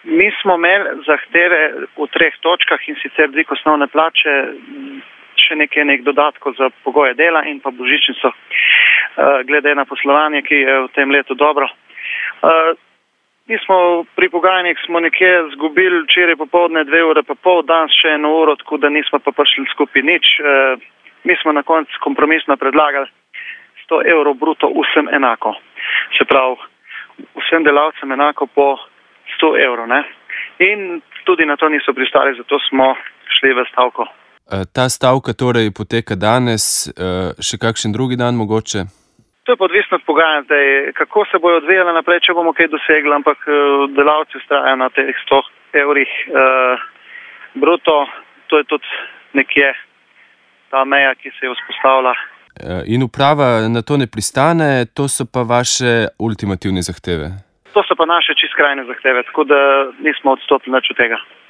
Mi smo imeli zahteve v 3 točkah, in sicer dvig osnovne plače, še nekaj dodatkov za pogoje dela in pa božičnico, glede na poslovanje, ki je v tem letu dobro. Mi smo pri pogajanjih smo nekje zgubili včeraj popoldne 2 ure pa pol, danes še 1 uro, tako da nismo pa prišli skupaj nič. Mi smo na koncu kompromisno predlagali 100 evrov bruto vsem enako. Se pravi, vsem delavcem enako po 100 evrov, ne? In tudi na to niso pristali, zato smo šli v stavko. Ta stavka torej poteka danes, še kakšen drugi dan mogoče? To je pa odvisno od pogajanj zdaj, kako se bojo odvijala naprej, če bomo kaj dosegli, ampak delavci vztrajajo na teh 100 evrih bruto, to je tudi nekje ta meja, ki se je vzpostavila. In uprava na to ne pristane, to so pa vaše ultimativne zahteve? To so pa naše čisto krajne zahteve, tako da nismo odstopili nič od tega.